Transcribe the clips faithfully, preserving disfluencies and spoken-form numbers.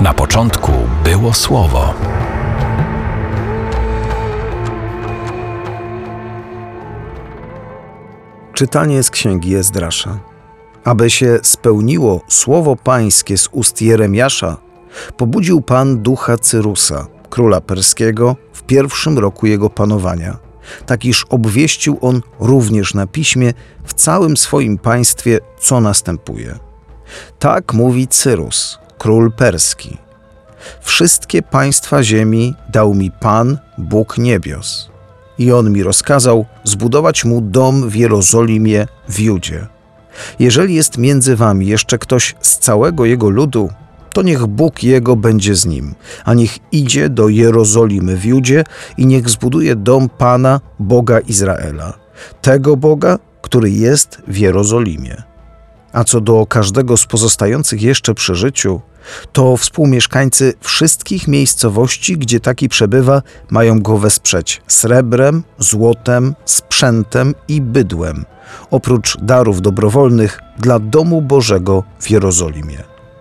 Na początku było Słowo. Czytanie z księgi Ezdrasza. Aby się spełniło słowo pańskie z ust Jeremiasza, pobudził Pan ducha Cyrusa, króla perskiego, w pierwszym roku jego panowania, tak iż obwieścił on również na piśmie w całym swoim państwie, co następuje. Tak mówi Cyrus, król perski. Wszystkie państwa ziemi dał mi Pan, Bóg niebios. I on mi rozkazał zbudować mu dom w Jerozolimie w Judzie. Jeżeli jest między wami jeszcze ktoś z całego jego ludu, to niech Bóg jego będzie z nim, a niech idzie do Jerozolimy w Judzie i niech zbuduje dom Pana, Boga Izraela, tego Boga, który jest w Jerozolimie. A co do każdego z pozostających jeszcze przy życiu, to współmieszkańcy wszystkich miejscowości, gdzie taki przebywa, mają go wesprzeć srebrem, złotem, sprzętem i bydłem, oprócz darów dobrowolnych dla domu Bożego w Jerozolimie.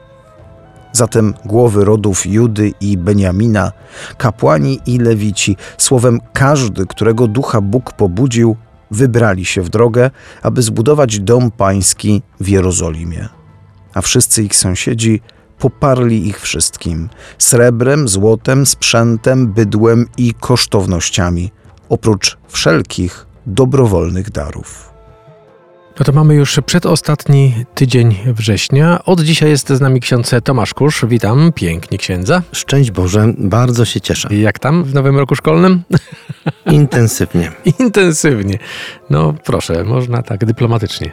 Zatem głowy rodów Judy i Beniamina, kapłani i lewici, słowem każdy, którego ducha Bóg pobudził, wybrali się w drogę, aby zbudować dom pański w Jerozolimie. A wszyscy ich sąsiedzi poparli ich wszystkim, srebrem, złotem, sprzętem, bydłem i kosztownościami, oprócz wszelkich dobrowolnych darów. No to mamy już przedostatni tydzień września. Od dzisiaj jest z nami ksiądz Tomasz Kusz. Witam pięknie księdza. Szczęść Boże, bardzo się cieszę. Jak tam w nowym roku szkolnym? Intensywnie. Intensywnie. No proszę, można tak dyplomatycznie.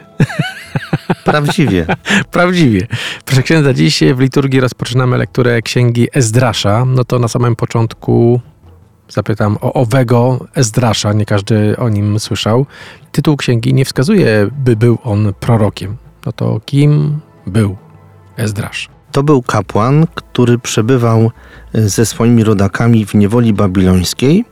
Prawdziwie. Prawdziwie. Proszę księdza, dziś w liturgii rozpoczynamy lekturę księgi Ezdrasza. No to na samym początku zapytam o owego Ezdrasza. Nie każdy o nim słyszał. Tytuł księgi nie wskazuje, by był on prorokiem. No to kim był Ezdrasz? To był kapłan, który przebywał ze swoimi rodakami w niewoli babilońskiej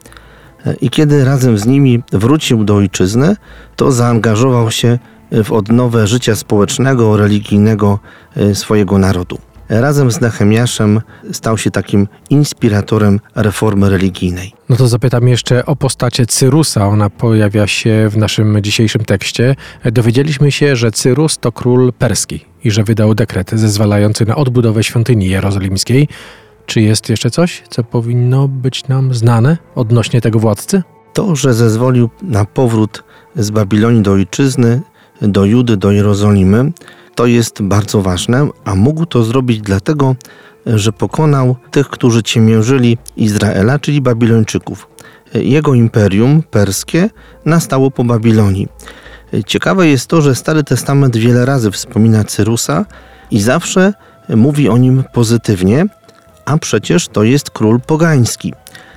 i kiedy razem z nimi wrócił do ojczyzny, to zaangażował się w odnowę życia społecznego, religijnego swojego narodu. Razem z Nehemiaszem stał się takim inspiratorem reformy religijnej. No to zapytam jeszcze o postacie Cyrusa. Ona pojawia się w naszym dzisiejszym tekście. Dowiedzieliśmy się, że Cyrus to król perski i że wydał dekret zezwalający na odbudowę świątyni jerozolimskiej. Czy jest jeszcze coś, co powinno być nam znane odnośnie tego władcy? To, że zezwolił na powrót z Babilonii do ojczyzny, do Judy, do Jerozolimy, to jest bardzo ważne, a mógł to zrobić dlatego, że pokonał tych, którzy ciemiężyli Izraela, czyli Babilończyków. Jego imperium perskie nastało po Babilonii. Ciekawe jest to, że Stary Testament wiele razy wspomina Cyrusa i zawsze mówi o nim pozytywnie, a przecież to jest król pogański.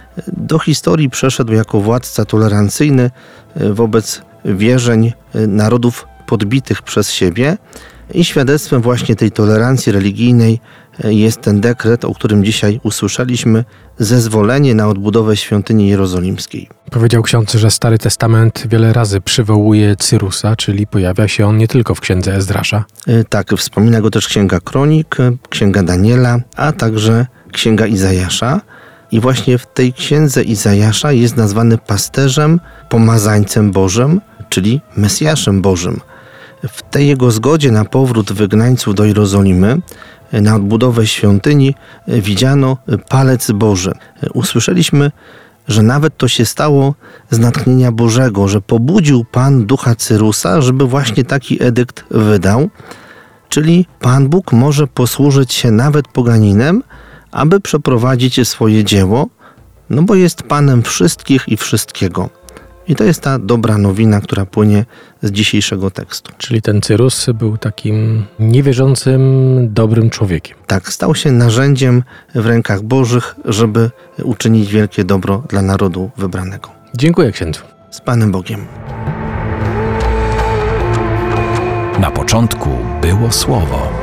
Do historii przeszedł jako władca tolerancyjny wobec wierzeń narodów podbitych przez siebie i świadectwem właśnie tej tolerancji religijnej jest ten dekret, o którym dzisiaj usłyszeliśmy, zezwolenie na odbudowę świątyni jerozolimskiej. Powiedział ksiądz, że Stary Testament wiele razy przywołuje Cyrusa, czyli pojawia się on nie tylko w księdze Ezdrasza. Tak, wspomina go też księga Kronik, księga Daniela, a także księga Izajasza. I właśnie w tej księdze Izajasza jest nazwany pasterzem, pomazańcem Bożym, czyli Mesjaszem Bożym. W tej jego zgodzie na powrót wygnańców do Jerozolimy, na odbudowę świątyni, widziano palec Boży. Usłyszeliśmy, że nawet to się stało z natchnienia Bożego, że pobudził Pan ducha Cyrusa, żeby właśnie taki edykt wydał. Czyli Pan Bóg może posłużyć się nawet poganinem, aby przeprowadzić swoje dzieło, no bo jest Panem wszystkich i wszystkiego. I to jest ta dobra nowina, która płynie z dzisiejszego tekstu. Czyli ten Cyrus był takim niewierzącym, dobrym człowiekiem. Tak, stał się narzędziem w rękach Bożych, żeby uczynić wielkie dobro dla narodu wybranego. Dziękuję księdzu. Z Panem Bogiem. Na początku było Słowo.